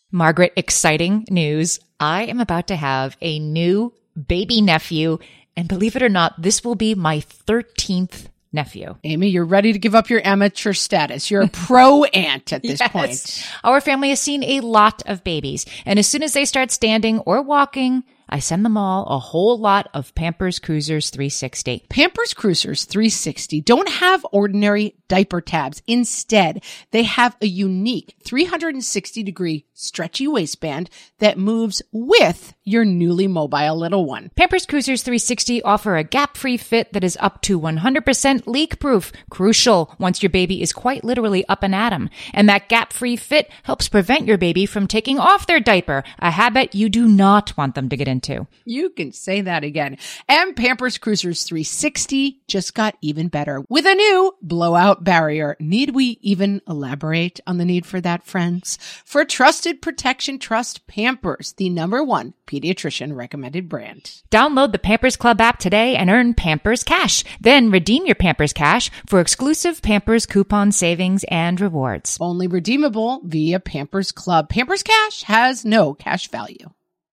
Margaret, exciting news. I am about to have a new baby nephew, and believe it or not, this will be my 13th nephew. Amy, you're ready to give up your amateur status. You're a pro aunt at this point. Our family has seen a lot of babies, and as soon as they start standing or walking, I send them all a whole lot of Pampers Cruisers 360. Pampers Cruisers 360 don't have ordinary diaper tabs. Instead, they have a unique 360-degree stretchy waistband that moves with your newly mobile little one. Pampers Cruisers 360 offer a gap-free fit that is up to 100% leak-proof, crucial once your baby is quite literally up and at 'em. And that gap-free fit helps prevent your baby from taking off their diaper, a habit you do not want them to get into. You can say that again. And Pampers Cruisers 360 just got even better with a new blowout barrier. Need we even elaborate on the need for that, friends? For trusted protection, trust Pampers, the #1 pediatrician recommended brand. Download the Pampers Club app today and earn Pampers Cash. Then redeem your Pampers Cash for exclusive Pampers coupon savings and rewards. Only redeemable via Pampers Club. Pampers Cash has no cash value.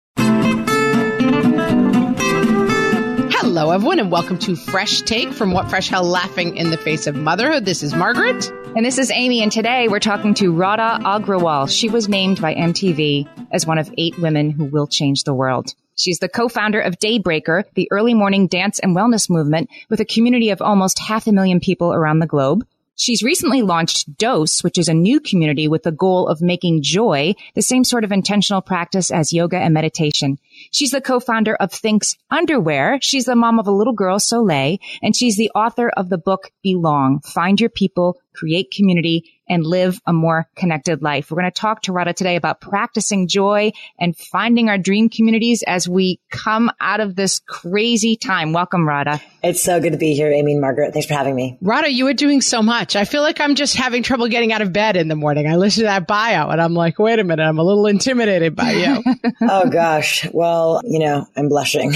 Hello, everyone, and welcome to Fresh Take from What Fresh Hell Laughing in the Face of Motherhood. This is Margaret. And this is Amy, and today we're talking to Radha Agrawal. She was named by MTV as one of 8 women who will change the world. She's the co-founder of Daybreaker, the early morning dance and wellness movement with a community of almost 500,000 people around the globe. She's recently launched Dose, which is a new community with the goal of making joy the same sort of intentional practice as yoga and meditation. She's the co-founder of Thinx Underwear. She's the mom of a little girl, Soleil, and she's the author of the book Belong, Find Your People, Create Community, and Live a More Connected Life. We're going to talk to Radha today about practicing joy and finding our dream communities as we come out of this crazy time. Welcome, Radha. It's so good to be here, Amy and Margaret. Thanks for having me. Radha, you are doing so much. I feel like I'm just having trouble getting out of bed in the morning. I listen to that bio and I'm like, wait a minute, I'm a little intimidated by you. Oh, gosh. Well, I'm blushing.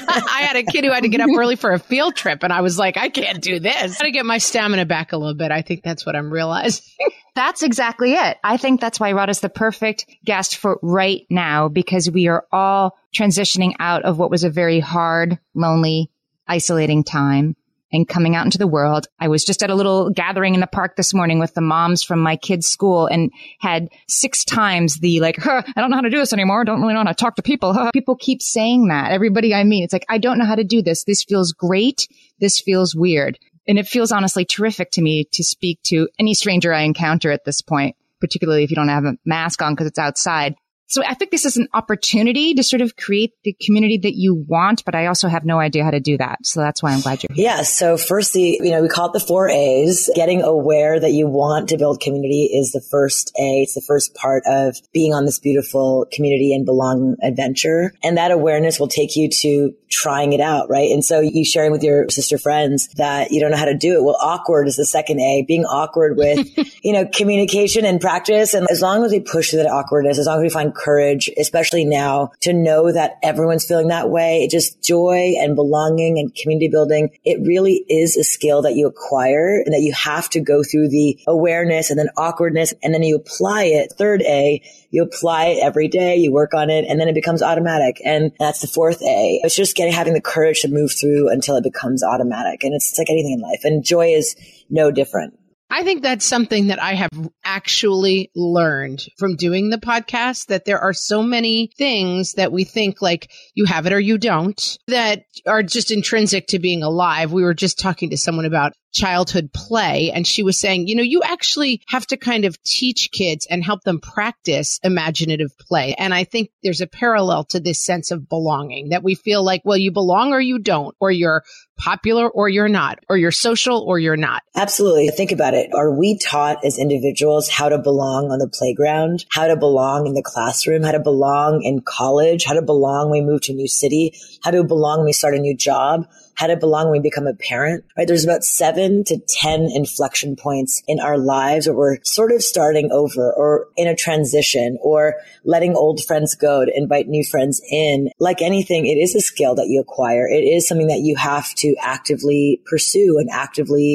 I had a kid who had to get up early for a field trip and I was like, I can't do this. I got to get my stamina back a little bit. I think that's what I'm realizing. That's exactly it. I think that's why Radha's the perfect guest for right now, because we are all transitioning out of what was a very hard, lonely, isolating time and coming out into the world. I was just at a little gathering in the park this morning with the moms from my kids' school and had 6 times the I don't know how to do this anymore. Don't really know how to talk to people. People keep saying that. Everybody I meet, it's like, I don't know how to do this. This feels great. This feels weird. And it feels honestly terrific to me to speak to any stranger I encounter at this point, particularly if you don't have a mask on because it's outside. So I think this is an opportunity to sort of create the community that you want, but I also have no idea how to do that. So that's why I'm glad you're here. Yeah. So firstly, we call it the 4 A's. Getting aware that you want to build community is the first A. It's the first part of being on this beautiful community and belong adventure. And that awareness will take you to trying it out, right? And so you sharing with your sister friends that you don't know how to do it. Well, awkward is the second A. Being awkward with, communication and practice. And as long as we push through that awkwardness, as long as we find courage, especially now, to know that everyone's feeling that way, just joy and belonging and community building, it really is a skill that you acquire and that you have to go through the awareness and then awkwardness, and then you apply it. Third A, you apply it every day, you work on it, and then it becomes automatic. And that's the 4th A. It's just having the courage to move through until it becomes automatic. And it's like anything in life. And joy is no different. I think that's something that I have actually learned from doing the podcast, that there are so many things that we think like you have it or you don't, that are just intrinsic to being alive. We were just talking to someone about childhood play, and she was saying, you actually have to kind of teach kids and help them practice imaginative play. And I think there's a parallel to this sense of belonging, that we feel like, well, you belong or you don't, or you're popular or you're not, or you're social or you're not. Absolutely. Think about it. Are we taught as individuals how to belong on the playground, how to belong in the classroom, how to belong in college, how to belong when we move to a new city, how to belong when we start a new job, how to belong when we become a parent, right? There's about 7 to 10 inflection points in our lives where we're sort of starting over or in a transition or letting old friends go to invite new friends in. Like anything, it is a skill that you acquire. It is something that you have to actively pursue and actively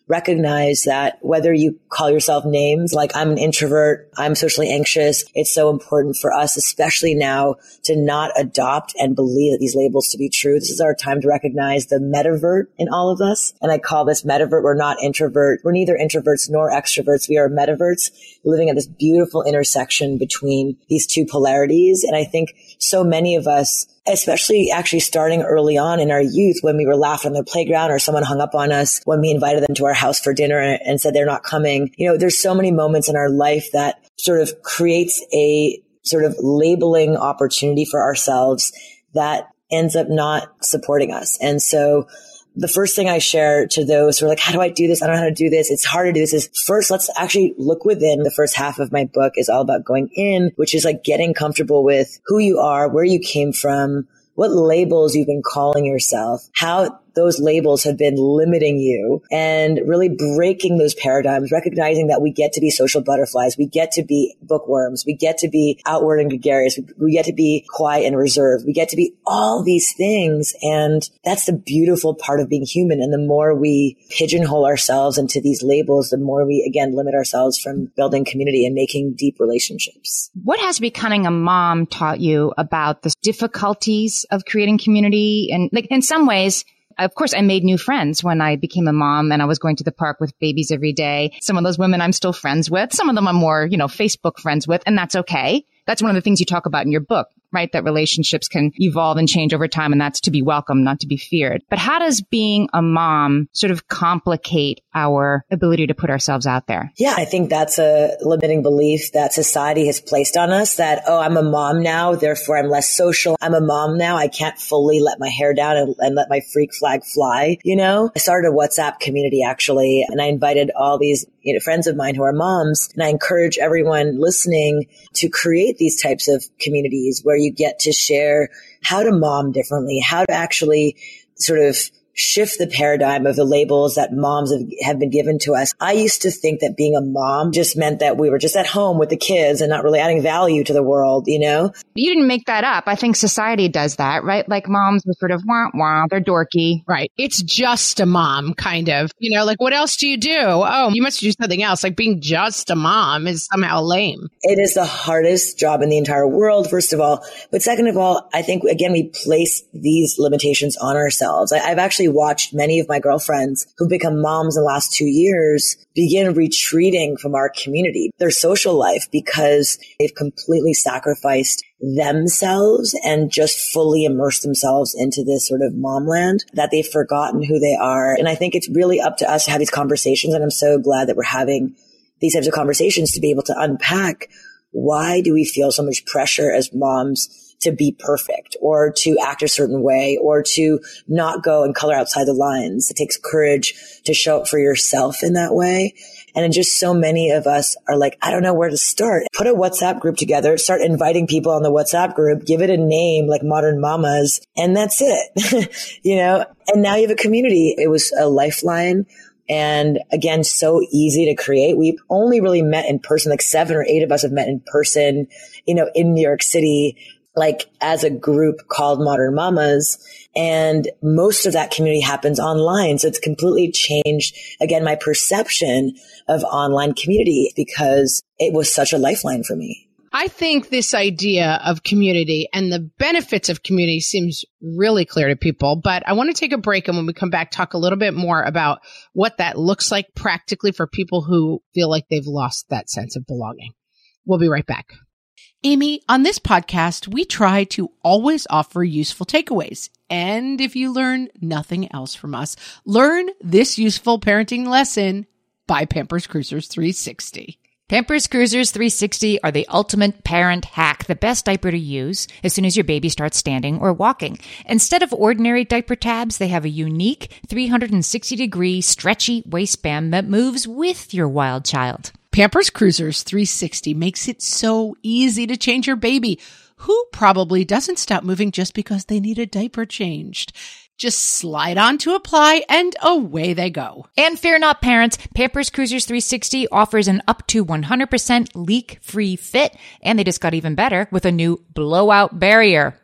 recognize that whether you call yourself names, like I'm an introvert, I'm socially anxious, it's so important for us, especially now, to not adopt and believe that these labels to be true. This is our time to recognize the metavert in all of us. And I call this metavert. We're not introvert. We're neither introverts nor extroverts. We are metaverts living at this beautiful intersection between these two polarities. And I think so many of us, especially actually starting early on in our youth, when we were laughing on the playground or someone hung up on us when we invited them to our house for dinner and said they're not coming. You know, there's so many moments in our life that sort of creates a sort of labeling opportunity for ourselves that ends up not supporting us. And so the first thing I share to those who are like, how do I do this? I don't know how to do this. It's hard to do this. Is first, let's actually look within. The first half of my book is all about going in, which is like getting comfortable with who you are, where you came from, what labels you've been calling yourself, how those labels have been limiting you, and really breaking those paradigms, recognizing that we get to be social butterflies. We get to be bookworms. We get to be outward and gregarious. We get to be quiet and reserved. We get to be all these things. And that's the beautiful part of being human. And the more we pigeonhole ourselves into these labels, the more we, again, limit ourselves from building community and making deep relationships. What has becoming a mom taught you about the difficulties of creating community? And like in some ways, of course, I made new friends when I became a mom and I was going to the park with babies every day. Some of those women I'm still friends with. Some of them I'm more, Facebook friends with, and that's okay. That's one of the things you talk about in your book, right? That relationships can evolve and change over time, and that's to be welcomed, not to be feared. But how does being a mom sort of complicate our ability to put ourselves out there? Yeah, I think that's a limiting belief that society has placed on us that, oh, I'm a mom now, therefore I'm less social. I'm a mom now. I can't fully let my hair down and let my freak flag fly. I started a WhatsApp community actually, and I invited all these friends of mine who are moms, and I encourage everyone listening to create these types of communities where you get to share how to mom differently, how to actually sort of shift the paradigm of the labels that moms have been given to us. I used to think that being a mom just meant that we were just at home with the kids and not really adding value to the world, You didn't make that up. I think society does that, right? Like moms were sort of wah, wah, they're dorky. Right. It's just a mom, kind of. Like, what else do you do? Oh, you must do something else. Like being just a mom is somehow lame. It is the hardest job in the entire world, first of all. But second of all, I think, again, we place these limitations on ourselves. I've actually watched many of my girlfriends who become moms in the last 2 years begin retreating from our community, their social life, because they've completely sacrificed themselves and just fully immersed themselves into this sort of momland that they've forgotten who they are. And I think it's really up to us to have these conversations. And I'm so glad that we're having these types of conversations to be able to unpack why do we feel so much pressure as moms to be perfect or to act a certain way or to not go and color outside the lines. It takes courage to show up for yourself in that way. And just so many of us are like, I don't know where to start. Put a WhatsApp group together, start inviting people on the WhatsApp group, give it a name like Modern Mamas, and that's it. And now you have a community. It was a lifeline. And again, so easy to create. We've only really met in person, like 7 or 8 of us have met in person, in New York City, like as a group called Modern Mamas. And most of that community happens online. So it's completely changed, again, my perception of online community because it was such a lifeline for me. I think this idea of community and the benefits of community seems really clear to people, but I want to take a break, and when we come back, talk a little bit more about what that looks like practically for people who feel like they've lost that sense of belonging. We'll be right back. Amy, on this podcast, we try to always offer useful takeaways. And if you learn nothing else from us, learn this useful parenting lesson by Pampers Cruisers 360. Pampers Cruisers 360 are the ultimate parent hack, the best diaper to use as soon as your baby starts standing or walking. Instead of ordinary diaper tabs, they have a unique 360-degree stretchy waistband that moves with your wild child. Pampers Cruisers 360 makes it so easy to change your baby, who probably doesn't stop moving just because they need a diaper changed. Just slide on to apply and away they go. And fear not, parents, Pampers Cruisers 360 offers an up to 100% leak-free fit, and they just got even better with a new blowout barrier.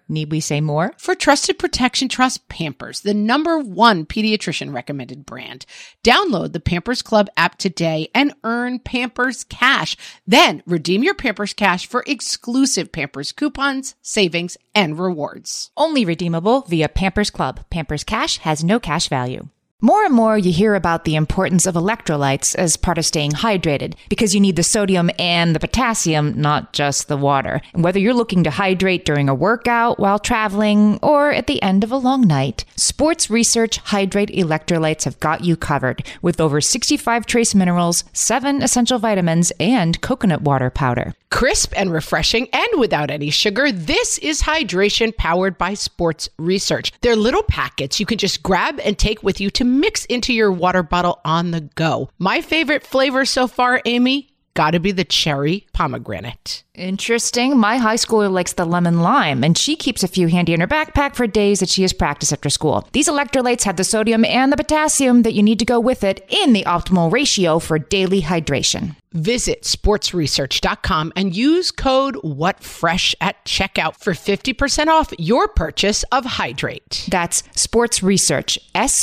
Need we say more? For trusted protection, trust Pampers, the #1 pediatrician recommended brand. Download the Pampers Club app today and earn Pampers Cash. Then redeem your Pampers Cash for exclusive Pampers coupons, savings, and rewards. Only redeemable via Pampers Club. Pampers Cash has no cash value. More and more you hear about the importance of electrolytes as part of staying hydrated because you need the sodium and the potassium, not just the water. And whether you're looking to hydrate during a workout, while traveling, or at the end of a long night, Sports Research Hydrate Electrolytes have got you covered with over 65 trace minerals, 7 essential vitamins, and coconut water powder. Crisp and refreshing and without any sugar, this is hydration powered by Sports Research. They're little packets you can just grab and take with you to mix into your water bottle on the go. My favorite flavor so far, Amy, gotta be the cherry pomegranate. Interesting. My high schooler likes the lemon lime, and she keeps a few handy in her backpack for days that she has practice after school. These electrolytes have the sodium and the potassium that you need to go with it in the optimal ratio for daily hydration. Visit sportsresearch.com and use code WhatFresh at checkout for 50% off your purchase of Hydrate. That's Sports Research,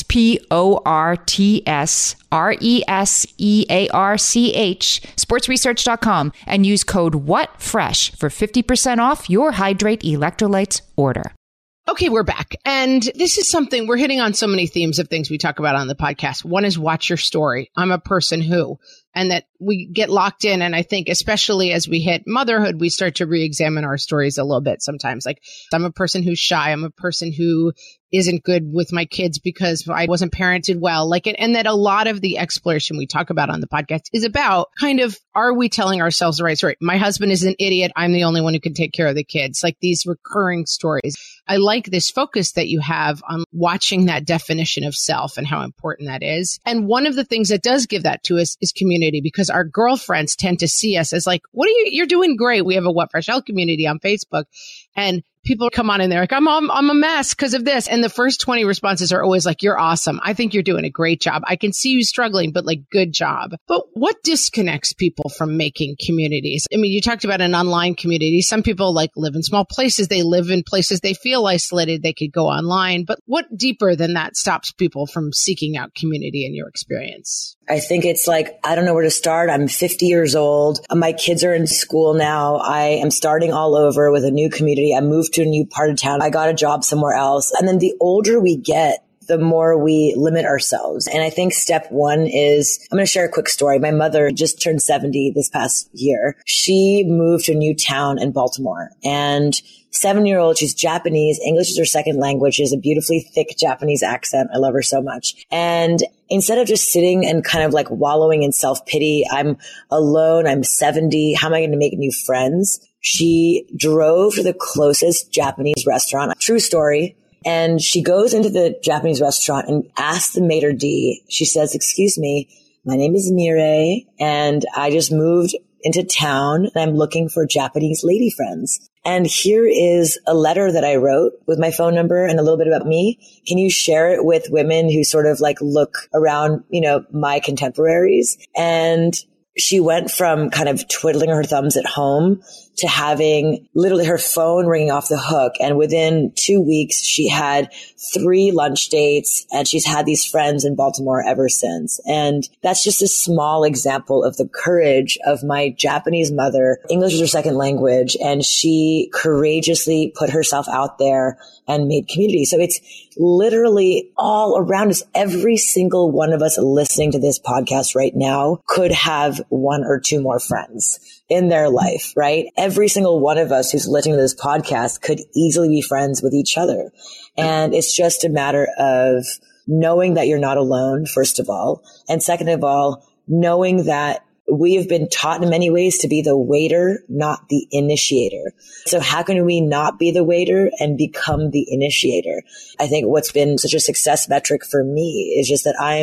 SPORTSRESEARCH, sportsresearch.com, and use code WhatFresh for 50% off your Hydrate electrolytes order. Okay, we're back. And this is something, we're hitting on so many themes of things we talk about on the podcast. One is watch your story. I'm a person who, and that we get locked in. And I think especially as we hit motherhood, we start to re-examine our stories a little bit sometimes. Like, I'm a person who's shy. I'm a person who isn't good with my kids because I wasn't parented well. And that a lot of the exploration we talk about on the podcast is about kind of, are we telling ourselves the right story? My husband is an idiot. I'm the only one who can take care of the kids. Like these recurring stories. I like this focus that you have on watching that definition of self and how important that is. And one of the things that does give that to us is community, because our girlfriends tend to see us as like, you're doing great. We have a What Fresh Hell community on Facebook, and people come on and they're like, I'm a mess because of this. And the first 20 responses are always like, you're awesome. I think you're doing a great job. I can see you struggling, but like, good job. But what disconnects people from making communities? I mean, you talked about an online community. Some people like live in small places. They live in places they feel isolated. They could go online. But what deeper than that stops people from seeking out community in your experience? I think it's like, I don't know where to start. I'm 50 years old. My kids are in school now. I am starting all over with a new community. I moved to a new part of town. I got a job somewhere else. And then the older we get, the more we limit ourselves. And I think step one is, I'm going to share a quick story. My mother just turned 70 this past year. She moved to a new town in Baltimore, and 7-year-old, she's Japanese. English is her second language. She has a beautifully thick Japanese accent. I love her so much. And instead of just sitting and kind of like wallowing in self-pity, I'm alone, I'm 70, how am I going to make new friends? She drove to the closest Japanese restaurant. True story. And she goes into the Japanese restaurant and asks the maitre d', she says, "Excuse me, my name is Mireille, and I just moved into town and I'm looking for Japanese lady friends. And here is a letter that I wrote with my phone number and a little bit about me. Can you share it with women who sort of like look around, my contemporaries?" And she went from kind of twiddling her thumbs at home to having literally her phone ringing off the hook. And within 2 weeks, she had 3 lunch dates, and she's had these friends in Baltimore ever since. And that's just a small example of the courage of my Japanese mother. English is her second language, and she courageously put herself out there and made community. So it's literally all around us. Every single one of us listening to this podcast right now could have 1 or 2 more friends in their life, right? Every single one of us who's listening to this podcast could easily be friends with each other. And it's just a matter of knowing that you're not alone, first of all. And second of all, knowing that we have been taught in many ways to be the waiter, not the initiator. So how can we not be the waiter and become the initiator? I think what's been such a success metric for me is just that I'm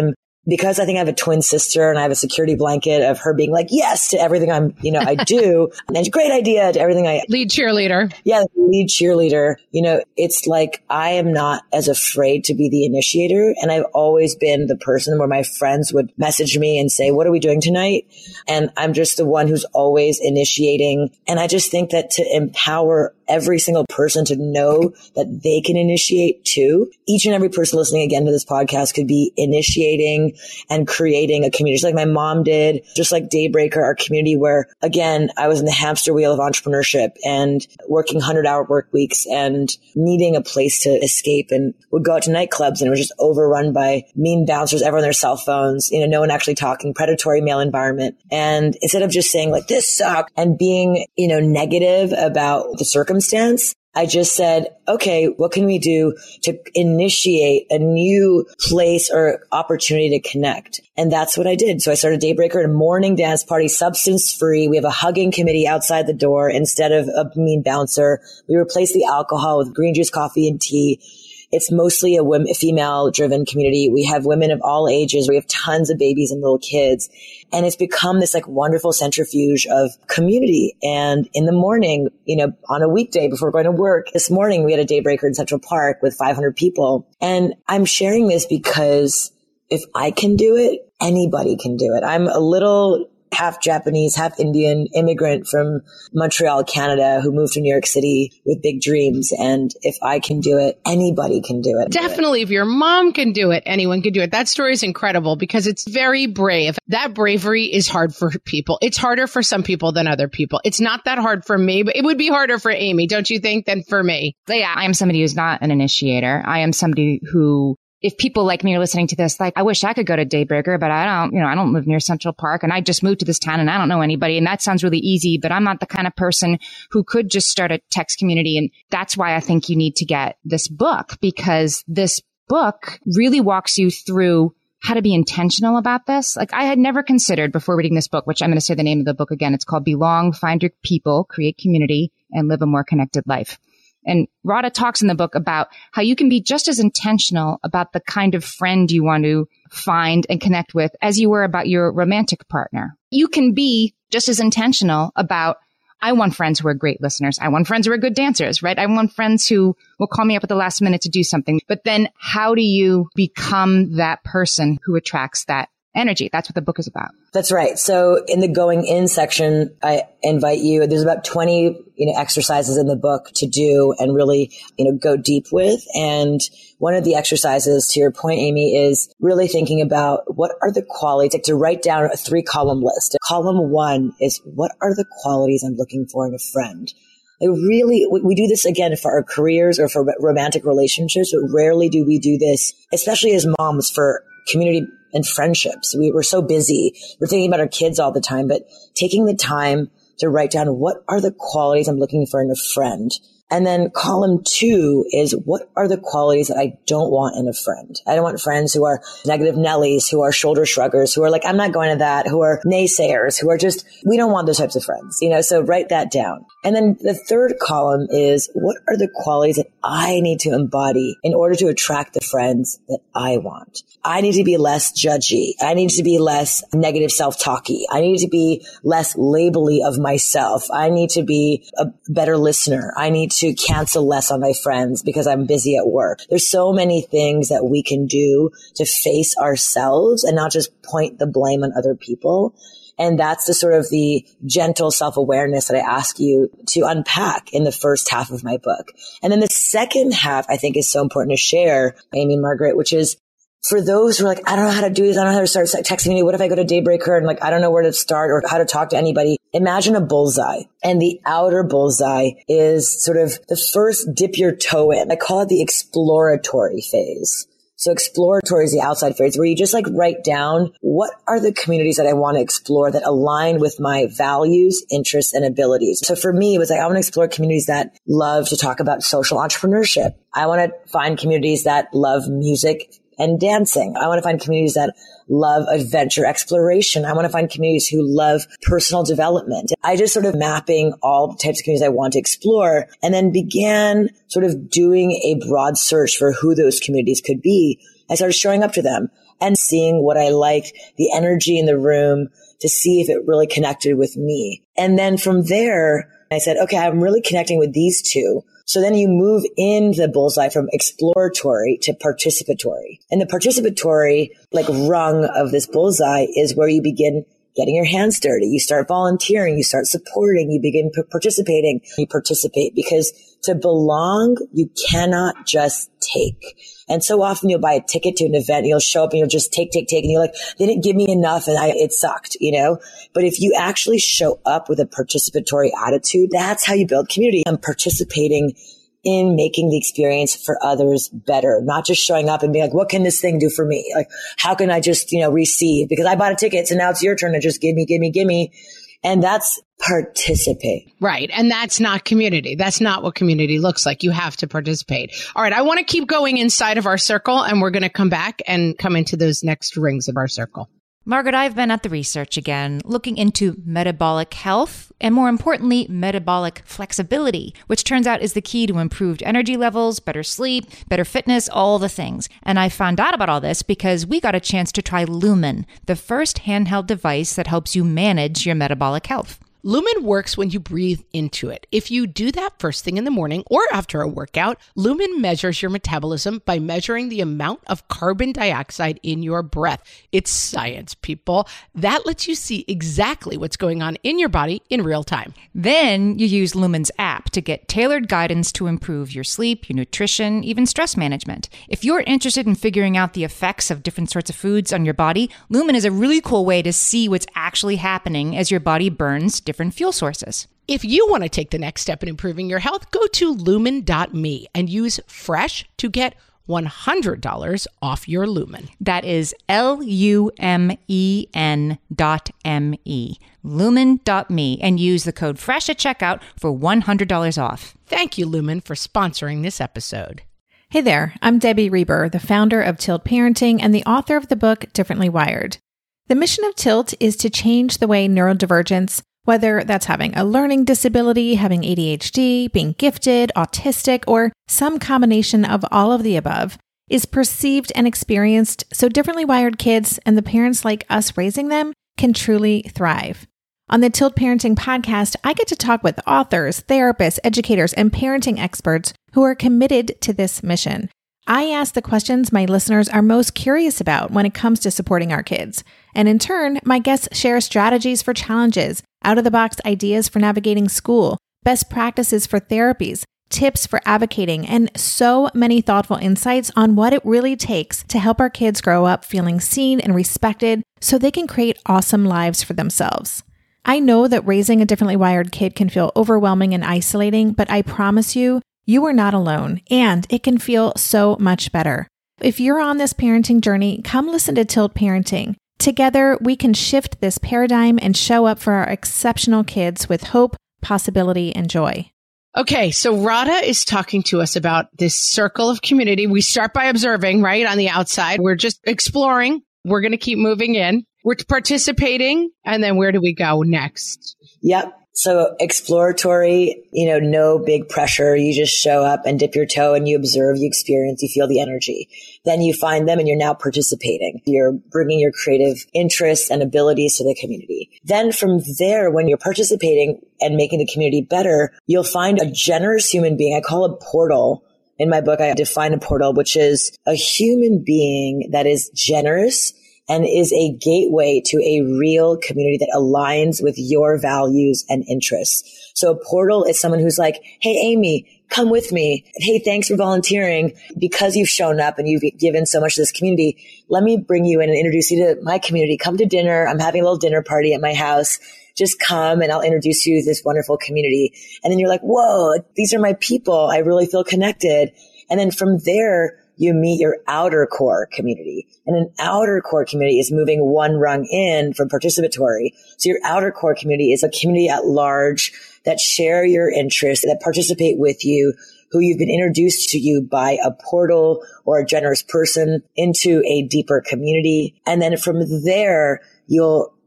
because I think I have a twin sister and I have a security blanket of her being like, yes, to everything I do. And great idea to everything lead cheerleader. Yeah. Lead cheerleader. It's like I am not as afraid to be the initiator. And I've always been the person where my friends would message me and say, what are we doing tonight? And I'm just the one who's always initiating. And I just think that to empower every single person to know that they can initiate too. Each and every person listening again to this podcast could be initiating and creating a community, just like my mom did, just like Daybreaker, our community where, again, I was in the hamster wheel of entrepreneurship and working 100-hour work weeks and needing a place to escape, and would go out to nightclubs and it was just overrun by mean bouncers, everyone on their cell phones, no one actually talking, predatory male environment. And instead of just saying like, this sucks and being, negative about the circumstance, I just said, okay, what can we do to initiate a new place or opportunity to connect? And that's what I did. So I started Daybreaker, a morning dance party, substance free. We have a hugging committee outside the door instead of a mean bouncer. We replaced the alcohol with green juice, coffee, and tea. It's mostly a female-driven community. We have women of all ages. We have tons of babies and little kids. And it's become this like wonderful centrifuge of community. And in the morning, on a weekday before going to work, this morning we had a Daybreaker in Central Park with 500 people. And I'm sharing this because if I can do it, anybody can do it. I'm a little half Japanese, half Indian immigrant from Montreal, Canada, who moved to New York City with big dreams. And if I can do it, anybody can do it. Definitely. If your mom can do it, anyone can do it. That story is incredible because it's very brave. That bravery is hard for people. It's harder for some people than other people. It's not that hard for me, but it would be harder for Amy, don't you think, than for me? Yeah, I am somebody who's not an initiator. I am somebody who, if people like me are listening to this, like, I wish I could go to Daybreaker, but I don't live near Central Park and I just moved to this town and I don't know anybody. And that sounds really easy, but I'm not the kind of person who could just start a text community. And that's why I think you need to get this book, because this book really walks you through how to be intentional about this. Like, I had never considered before reading this book, which I'm going to say the name of the book again. It's called Belong, Find Your People, Create Community, and Live a More Connected Life. And Radha talks in the book about how you can be just as intentional about the kind of friend you want to find and connect with as you were about your romantic partner. You can be just as intentional about, I want friends who are great listeners. I want friends who are good dancers, right? I want friends who will call me up at the last minute to do something. But then how do you become that person who attracts that energy? That's what the book is about. That's right. So in the going in section, I invite you, there's about 20, exercises in the book to do and really, go deep with. And one of the exercises, to your point, Amy, is really thinking about what are the qualities, like to write down a 3-column list. Column 1 is what are the qualities I'm looking for in a friend? We do this again for our careers or for romantic relationships, but rarely do we do this, especially as moms, for community and friendships. We're so busy. We're thinking about our kids all the time, but taking the time to write down what are the qualities I'm looking for in a friend. And then column 2 is what are the qualities that I don't want in a friend? I don't want friends who are negative Nellies, who are shoulder shruggers, who are like, I'm not going to that, who are naysayers, who are just, we don't want those types of friends, so write that down. And then the 3rd column is what are the qualities that I need to embody in order to attract the friends that I want? I need to be less judgy. I need to be less negative self-talky. I need to be less labely of myself. I need to be a better listener. I need to cancel less on my friends because I'm busy at work. There's so many things that we can do to face ourselves and not just point the blame on other people. And that's the sort of the gentle self-awareness that I ask you to unpack in the first half of my book. And then the second half, I think, is so important to share, Amy and Margaret, which is for those who are like, I don't know how to do this. I don't know how to start texting me. What if I go to Daybreaker and I don't know where to start or how to talk to anybody? Imagine a bullseye, and the outer bullseye is sort of the first dip your toe in. I call it the exploratory phase. So exploratory is the outside phase where you just write down what are the communities that I want to explore that align with my values, interests, and abilities. So for me, it was I want to explore communities that love to talk about social entrepreneurship. I want to find communities that love music and dancing. I want to find communities that love adventure exploration. I want to find communities who love personal development. I just sort of mapping all the types of communities I want to explore and then began sort of doing a broad search for who those communities could be. I started showing up to them and seeing what I liked, the energy in the room, to see if it really connected with me. And then from there, I said, okay, I'm really connecting with these two. So then you move into the bullseye from exploratory to participatory. And the participatory, like, rung of this bullseye is where you begin getting your hands dirty. You start volunteering, you start supporting, you begin participating. You participate because to belong, you cannot just take. And so often you'll buy a ticket to an event and you'll show up and you'll just take. And you're like, they didn't give me enough and it sucked, you know? But if you actually show up with a participatory attitude, that's how you build community. I'm participating in making the experience for others better, not just showing up and being like, what can this thing do for me? Like, how can I just, receive? Because I bought a ticket, so now it's your turn to just give me. And that's participate. Right. And that's not community. That's not what community looks like. You have to participate. All right. I want to keep going inside of our circle, and we're going to come back and come into those next rings of our circle. Margaret, I've been at the research again, looking into metabolic health and, more importantly, metabolic flexibility, which turns out is the key to improved energy levels, better sleep, better fitness, all the things. And I found out about all this because we got a chance to try Lumen, the first handheld device that helps you manage your metabolic health. Lumen works when you breathe into it. If you do that first thing in the morning or after a workout, Lumen measures your metabolism by measuring the amount of carbon dioxide in your breath. It's science, people. That lets you see exactly what's going on in your body in real time. Then you use Lumen's app to get tailored guidance to improve your sleep, your nutrition, even stress management. If you're interested in figuring out the effects of different sorts of foods on your body, Lumen is a really cool way to see what's actually happening as your body burns different fuel sources. If you want to take the next step in improving your health, go to lumen.me and use FRESH to get $100 off your Lumen. That is LUMEN.ME. Lumen.me, and use the code FRESH at checkout for $100 off. Thank you, Lumen, for sponsoring this episode. Hey there, I'm Debbie Reber, the founder of Tilt Parenting and the author of the book Differently Wired. The mission of Tilt is to change the way neurodivergence, whether that's having a learning disability, having ADHD, being gifted, autistic, or some combination of all of the above, is perceived and experienced so differently wired kids and the parents like us raising them can truly thrive. On the Tilt Parenting podcast, I get to talk with authors, therapists, educators, and parenting experts who are committed to this mission. I ask the questions my listeners are most curious about when it comes to supporting our kids. And in turn, my guests share strategies for challenges, out-of-the-box ideas for navigating school, best practices for therapies, tips for advocating, and so many thoughtful insights on what it really takes to help our kids grow up feeling seen and respected so they can create awesome lives for themselves. I know that raising a differently wired kid can feel overwhelming and isolating, but I promise you, you are not alone, and it can feel so much better. If you're on this parenting journey, come listen to Tilt Parenting. Together, we can shift this paradigm and show up for our exceptional kids with hope, possibility, and joy. Okay, so Radha is talking to us about this circle of community. We start by observing, right, on the outside. We're just exploring. We're going to keep moving in. We're participating. And then where do we go next? Yep. So exploratory, no big pressure. You just show up and dip your toe and you observe, you experience, you feel the energy. Then you find them and you're now participating. You're bringing your creative interests and abilities to the community. Then from there, when you're participating and making the community better, you'll find a generous human being. I call it portal. In my book, I define a portal, which is a human being that is generous and is a gateway to a real community that aligns with your values and interests. So a portal is someone who's like, hey, Amy, come with me. Hey, thanks for volunteering. Because you've shown up and you've given so much to this community, let me bring you in and introduce you to my community. Come to dinner. I'm having a little dinner party at my house. Just come and I'll introduce you to this wonderful community. And then you're like, whoa, these are my people. I really feel connected. And then from there, you meet your outer core community. And an outer core community is moving one rung in from participatory. So your outer core community is a community at large that share your interests, that participate with you, who you've been introduced to you by a portal or a generous person into a deeper community. And then from there, you'll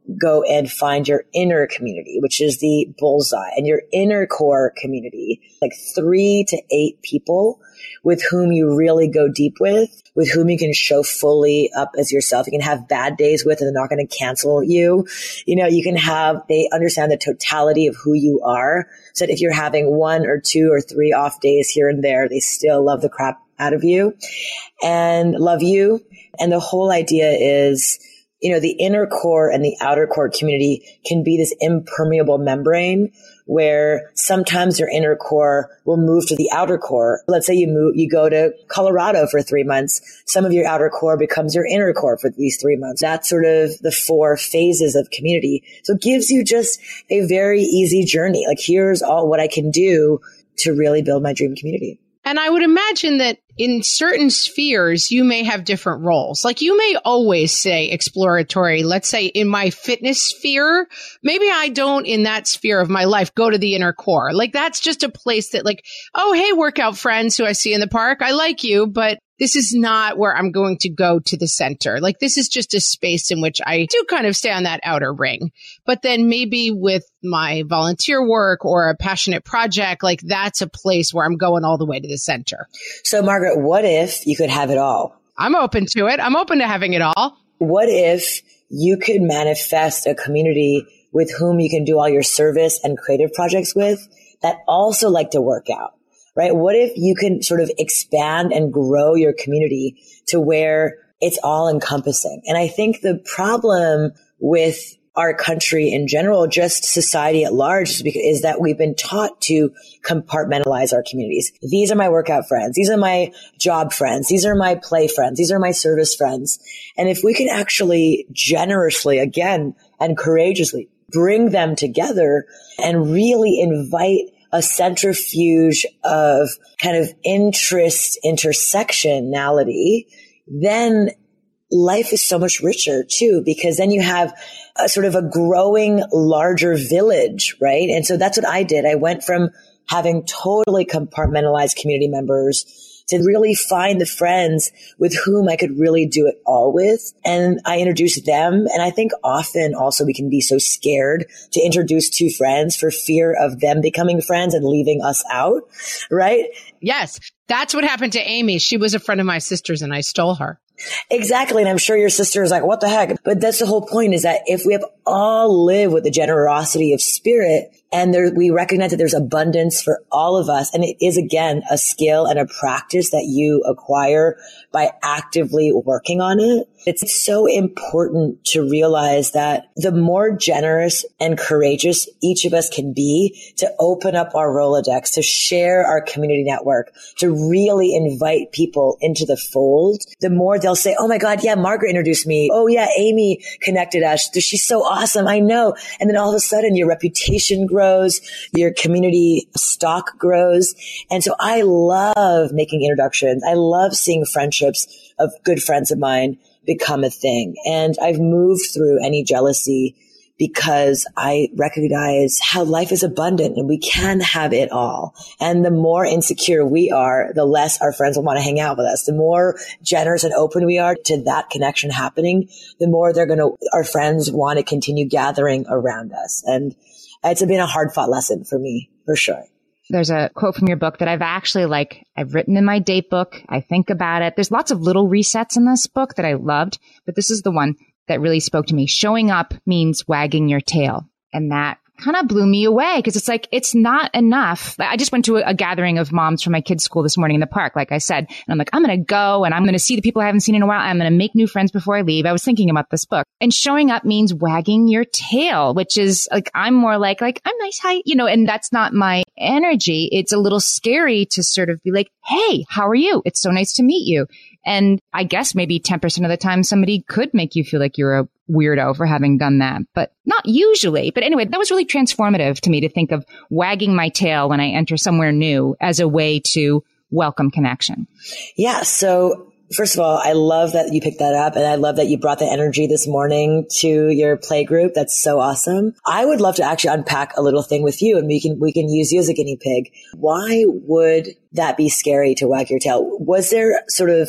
go and find your inner community, which is the bullseye, and your inner core community, like 3 to 8 people with whom you really go deep with whom you can show fully up as yourself. You can have bad days with, and they're not going to cancel you. They understand the totality of who you are. So that if you're having 1 or 2 or 3 off days here and there, they still love the crap out of you and love you. And the whole idea is, the inner core and the outer core community can be this impermeable membrane where sometimes your inner core will move to the outer core. Let's say you go to Colorado for 3 months. Some of your outer core becomes your inner core for these 3 months. That's sort of the 4 phases of community. So it gives you just a very easy journey. Like, here's all what I can do to really build my dream community. And I would imagine that in certain spheres, you may have different roles. Like, you may always say exploratory. Let's say in my fitness sphere, maybe I don't in that sphere of my life go to the inner core. Like, that's just a place that, like, oh, hey, workout friends who I see in the park, I like you, but this is not where I'm going to go to the center. Like, this is just a space in which I do kind of stay on that outer ring. But then maybe with my volunteer work or a passionate project, like, that's a place where I'm going all the way to the center. So, Margaret, what if you could have it all? I'm open to it. I'm open to having it all. What if you could manifest a community with whom you can do all your service and creative projects with that also like to work out? Right? What if you can sort of expand and grow your community to where it's all encompassing? And I think the problem with our country in general, just society at large, is that we've been taught to compartmentalize our communities. These are my workout friends. These are my job friends. These are my play friends. These are my service friends. And if we can actually generously, again, and courageously bring them together and really invite a centrifuge of kind of interest intersectionality, then life is so much richer too, because then you have a sort of a growing larger village, right? And so that's what I did. I went from having totally compartmentalized community members to really find the friends with whom I could really do it all with. And I introduced them. And I think often also we can be so scared to introduce 2 friends for fear of them becoming friends and leaving us out, right? Yes. That's what happened to Amy. She was a friend of my sister's and I stole her. Exactly. And I'm sure your sister is like, what the heck? But that's the whole point, is that if we have all live with the generosity of spirit, and we recognize that there's abundance for all of us. And it is, again, a skill and a practice that you acquire by actively working on it. It's so important to realize that the more generous and courageous each of us can be to open up our Rolodex, to share our community network, to really invite people into the fold, the more they'll say, oh my God, yeah, Margaret introduced me. Oh yeah, Amy connected us. She's so awesome. I know. And then all of a sudden your reputation grows, your community stock grows. And so I love making introductions. I love seeing friendships of good friends of mine become a thing. And I've moved through any jealousy because I recognize how life is abundant and we can have it all. And the more insecure we are, the less our friends will want to hang out with us. The more generous and open we are to that connection happening, the more our friends want to continue gathering around us. And it's been a hard fought lesson for me, for sure. There's a quote from your book that I've written in my date book. I think about it. There's lots of little resets in this book that I loved, but this is the one that really spoke to me. Showing up means wagging your tail. And that kind of blew me away, because it's like, it's not enough. I just went to a gathering of moms from my kids' school this morning in the park, like I said, and I'm like, I'm going to go and I'm going to see the people I haven't seen in a while. I'm going to make new friends before I leave. I was thinking about this book, and showing up means wagging your tail, which is like, I'm more like, I'm nice. Hi, and that's not my energy. It's a little scary to sort of be like, hey, how are you? It's so nice to meet you. And I guess maybe 10% of the time somebody could make you feel like you're a weirdo for having done that, but not usually. But anyway, that was really transformative to me, to think of wagging my tail when I enter somewhere new as a way to welcome connection. Yeah. So first of all, I love that you picked that up, and I love that you brought the energy this morning to your play group. That's so awesome. I would love to actually unpack a little thing with you, and we can use you as a guinea pig. Why would that be scary to wag your tail? Was there sort of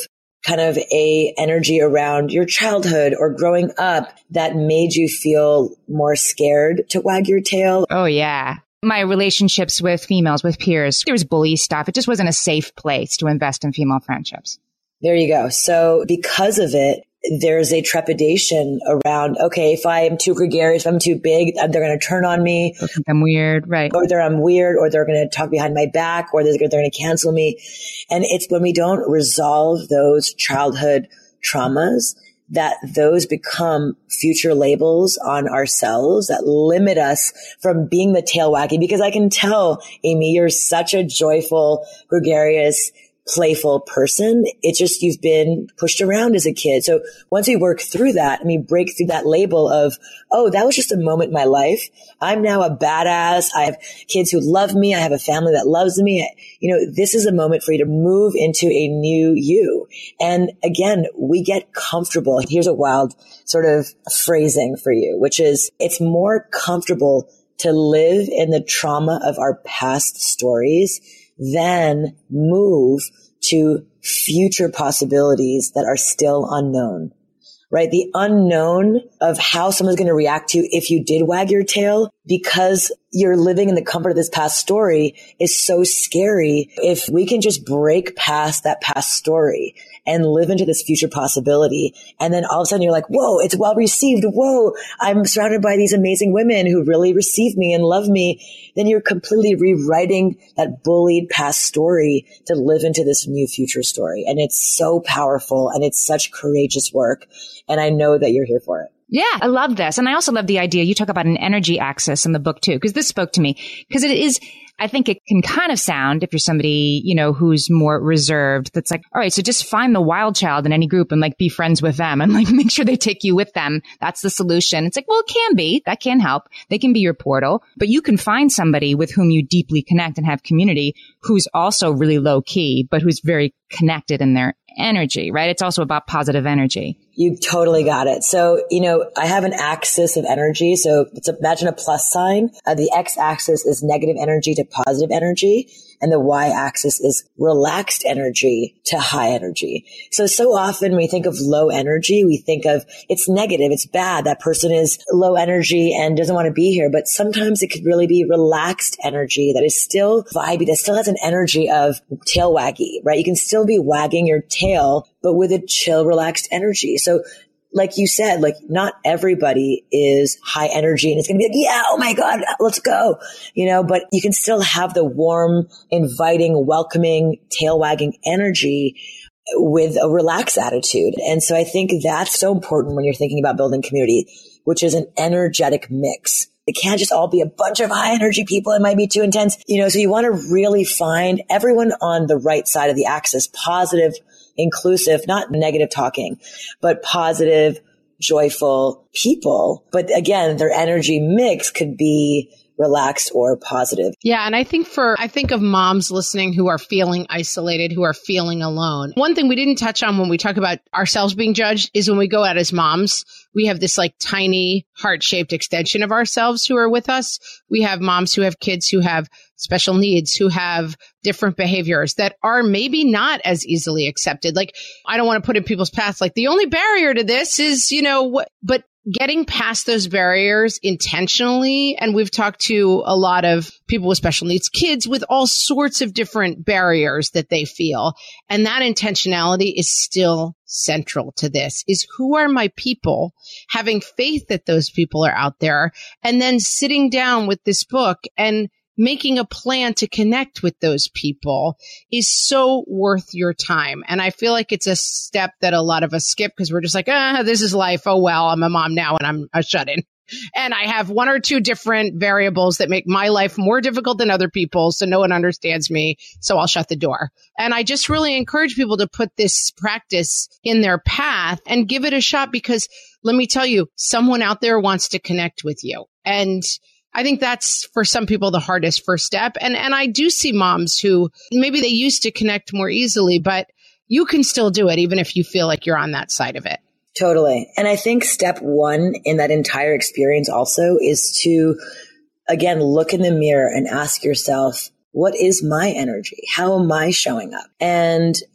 kind of a energy around your childhood or growing up that made you feel more scared to wag your tail? Oh, yeah. My relationships with females, with peers, there was bully stuff. It just wasn't a safe place to invest in female friendships. There you go. So because of it, there's a trepidation around, okay, if I am too gregarious, if I'm too big, they're going to turn on me. They'll think I'm weird, right? Or I'm weird, or they're going to talk behind my back, or they're going to cancel me. And it's when we don't resolve those childhood traumas that those become future labels on ourselves that limit us from being the tail wagging. Because I can tell, Amy, you're such a joyful, gregarious, playful person. It's just you've been pushed around as a kid. So once we work through that and we break through that label of, oh, that was just a moment in my life. I'm now a badass. I have kids who love me. I have a family that loves me. This is a moment for you to move into a new you. And again, we get comfortable. Here's a wild sort of phrasing for you, which is it's more comfortable to live in the trauma of our past stories than move to future possibilities that are still unknown, right? The unknown of how someone's going to react to you if you did wag your tail because you're living in the comfort of this past story is so scary. If we can just break past that past story and live into this future possibility, and then all of a sudden you're like, whoa, it's well received. Whoa, I'm surrounded by these amazing women who really receive me and love me. Then you're completely rewriting that bullied past story to live into this new future story. And it's so powerful and it's such courageous work. And I know that you're here for it. Yeah, I love this. And I also love the idea you talk about an energy axis in the book too, because this spoke to me. Because it is, I think it can kind of sound, if you're somebody, who's more reserved, that's like, all right, so just find the wild child in any group and be friends with them and make sure they take you with them. That's the solution. It's like, well, it can be. That can help. They can be your portal. But you can find somebody with whom you deeply connect and have community who's also really low key, but who's very connected in their energy, right? It's also about positive energy. You totally got it. So, I have an axis of energy. So imagine a plus sign. The x-axis is negative energy to positive energy. And the y-axis is relaxed energy to high energy. So often when we think of low energy, we think of it's negative, it's bad. That person is low energy and doesn't want to be here. But sometimes it could really be relaxed energy that is still vibey, that still has an energy of tail waggy, right? You can still be wagging your tail, but with a chill, relaxed energy. So like you said, not everybody is high energy and it's going to be like, yeah, oh my God, let's go, but you can still have the warm, inviting, welcoming, tail wagging energy with a relaxed attitude. And so I think that's so important when you're thinking about building community, which is an energetic mix. It can't just all be a bunch of high energy people. It might be too intense, so you want to really find everyone on the right side of the axis, positive, inclusive, not negative talking, but positive, joyful people. But again, their energy mix could be relaxed or positive. Yeah. And I think of moms listening who are feeling isolated, who are feeling alone. One thing we didn't touch on when we talk about ourselves being judged is when we go out as moms, we have this tiny heart-shaped extension of ourselves who are with us. We have moms who have kids who have special needs, who have different behaviors that are maybe not as easily accepted. I don't want to put in people's paths, the only barrier to this is, but getting past those barriers intentionally. And we've talked to a lot of people with special needs, kids with all sorts of different barriers that they feel. And that intentionality is still central to this, is who are my people, having faith that those people are out there, and then sitting down with this book and making a plan to connect with those people is so worth your time. And I feel like it's a step that a lot of us skip because we're just like, this is life. Oh, well, I'm a mom now and I'm a shut-in. And I have one or two different variables that make my life more difficult than other people's. So no one understands me. So I'll shut the door. And I just really encourage people to put this practice in their path and give it a shot, because let me tell you, someone out there wants to connect with you. And I think that's for some people the hardest first step. And I do see moms who maybe they used to connect more easily, but you can still do it even if you feel like you're on that side of it. Totally. And I think step one in that entire experience also is to, again, look in the mirror and ask yourself, what is my energy? How am I showing up? And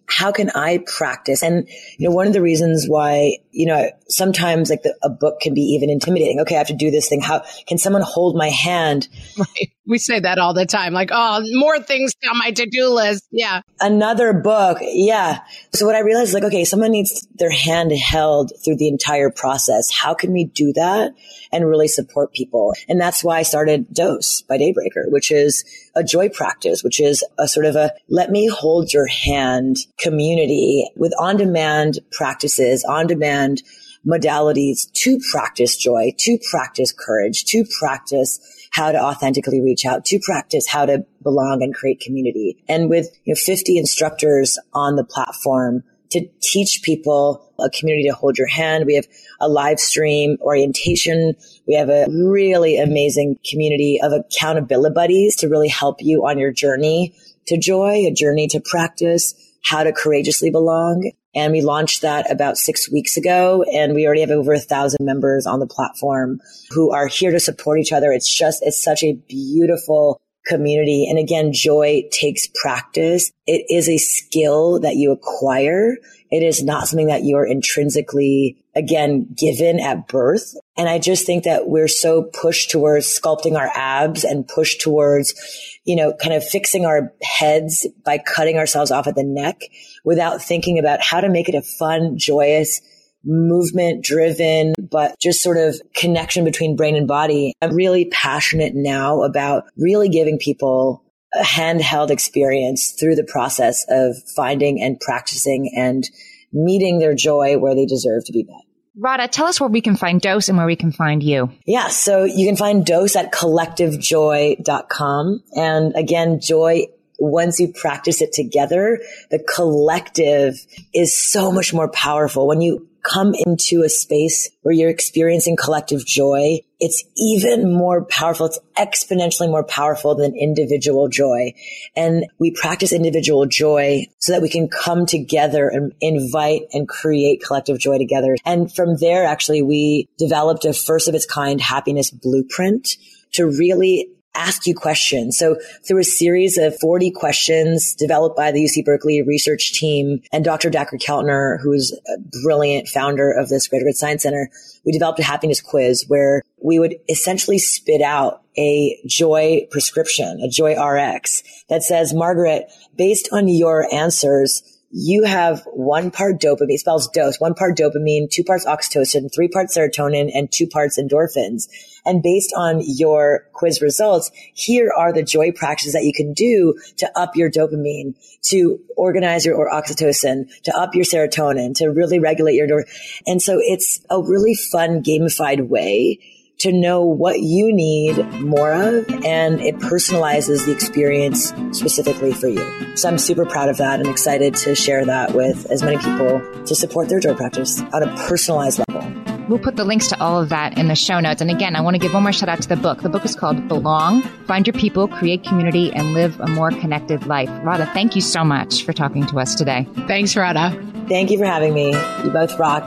how can I practice? And, one of the reasons why, sometimes like a book can be even intimidating. Okay, I have to do this thing. How can someone hold my hand? Right. We say that all the time. Like, oh, more things on my to-do list. Yeah. Another book. Yeah. So what I realized is like, okay, someone needs their hand held through the entire process. How can we do that and really support people? And that's why I started Dose by Daybreaker, which is a joy practice, which is a sort of a let me hold your hand community with on-demand practices, on-demand modalities to practice joy, to practice courage, to practice how to authentically reach out, to practice how to belong and create community. And with 50 instructors on the platform to teach people a community to hold your hand. We have a live stream orientation. We have a really amazing community of accountability buddies to really help you on your journey to joy, a journey to practice how to courageously belong. And we launched that about 6 weeks ago. And we already have over 1,000 members on the platform who are here to support each other. It's such a beautiful community. And again, joy takes practice. It is a skill that you acquire. It is not something that you're intrinsically, again, given at birth. And I just think that we're so pushed towards sculpting our abs and pushed towards, kind of fixing our heads by cutting ourselves off at the neck without thinking about how to make it a fun, joyous, movement driven, but just sort of connection between brain and body. I'm really passionate now about really giving people a handheld experience through the process of finding and practicing and meeting their joy where they deserve to be met. Radha, tell us where we can find Dose and where we can find you. Yeah, so you can find Dose at collectivejoy.com. And again, joy, once you practice it together, the collective is so much more powerful. When you come into a space where you're experiencing collective joy, it's even more powerful. It's exponentially more powerful than individual joy. And we practice individual joy so that we can come together and invite and create collective joy together. And from there, actually, we developed a first of its kind happiness blueprint to really ask you questions. So through a series of 40 questions developed by the UC Berkeley research team and Dr. Dacher Keltner, who's a brilliant founder of this Greater Good Science Center, we developed a happiness quiz where we would essentially spit out a joy prescription, a joy RX that says, Margaret, based on your answers, you have 1 part dopamine, spells dose, 1 part dopamine, 2 parts oxytocin, 3 parts serotonin, and 2 parts endorphins. And based on your quiz results, here are the joy practices that you can do to up your dopamine, to organize your oxytocin, to up your serotonin, to really regulate your endorphins. And so it's a really fun gamified way to know what you need more of, and it personalizes the experience specifically for you. So I'm super proud of that and excited to share that with as many people to support their joy practice on a personalized level. We'll put the links to all of that in the show notes. And again, I want to give one more shout out to the book. The book is called Belong, Find Your People, Create Community, and Live a More Connected Life. Radha, thank you so much for talking to us today. Thanks, Radha. Thank you for having me. You both rock.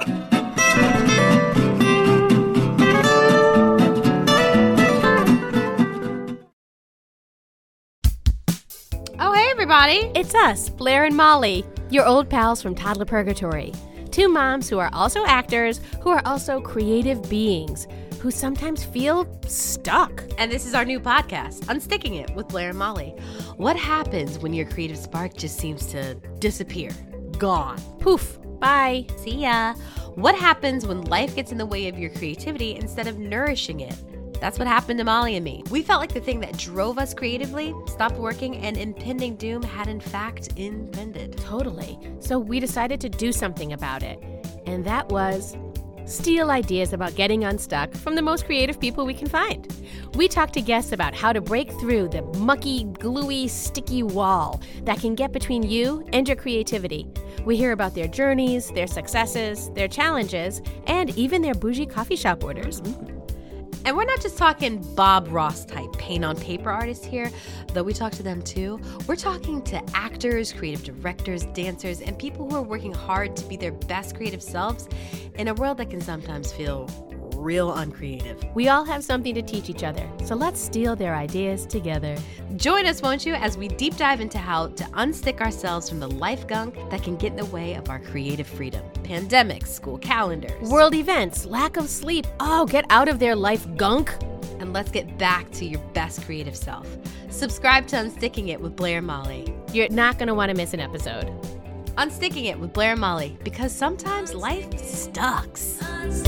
Oh, hey, everybody. It's us, Blair and Molly, your old pals from Toddler Purgatory. 2 moms who are also actors, who are also creative beings, who sometimes feel stuck. And this is our new podcast, Unsticking It with Blair and Molly. What happens when your creative spark just seems to disappear? Gone. Poof. Bye. See ya. What happens when life gets in the way of your creativity instead of nourishing it? That's what happened to Molly and me. We felt like the thing that drove us creatively stopped working, and impending doom had in fact impended. Totally. So we decided to do something about it. And that was steal ideas about getting unstuck from the most creative people we can find. We talked to guests about how to break through the mucky, gluey, sticky wall that can get between you and your creativity. We hear about their journeys, their successes, their challenges, and even their bougie coffee shop orders. And we're not just talking Bob Ross type paint on paper artists here, though we talk to them too. We're talking to actors, creative directors, dancers, and people who are working hard to be their best creative selves in a world that can sometimes feel real uncreative. We all have something to teach each other, so let's steal their ideas together. Join us, won't you, as we deep dive into how to unstick ourselves from the life gunk that can get in the way of our creative freedom. Pandemics, school calendars, world events, lack of sleep. Oh, get out of their life gunk. And let's get back to your best creative self. Subscribe to Unsticking It with Blair and Molly. You're not going to want to miss an episode. Unsticking It with Blair and Molly, because sometimes life sucks.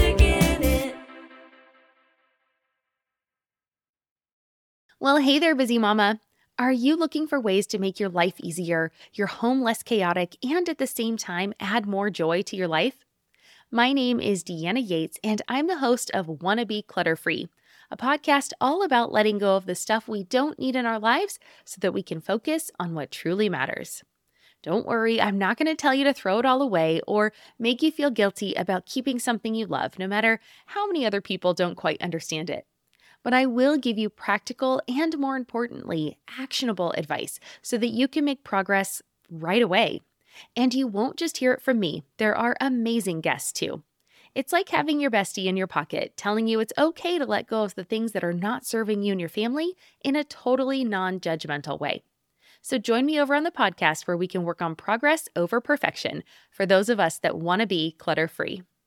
Well, hey there, busy mama. Are you looking for ways to make your life easier, your home less chaotic, and at the same time add more joy to your life? My name is Deanna Yates, and I'm the host of Wanna Be Clutter Free, a podcast all about letting go of the stuff we don't need in our lives so that we can focus on what truly matters. Don't worry, I'm not going to tell you to throw it all away or make you feel guilty about keeping something you love, no matter how many other people don't quite understand it. But I will give you practical and, more importantly, actionable advice so that you can make progress right away. And you won't just hear it from me. There are amazing guests too. It's like having your bestie in your pocket telling you it's okay to let go of the things that are not serving you and your family in a totally non-judgmental way. So join me over on the podcast where we can work on progress over perfection for those of us that want to be clutter-free.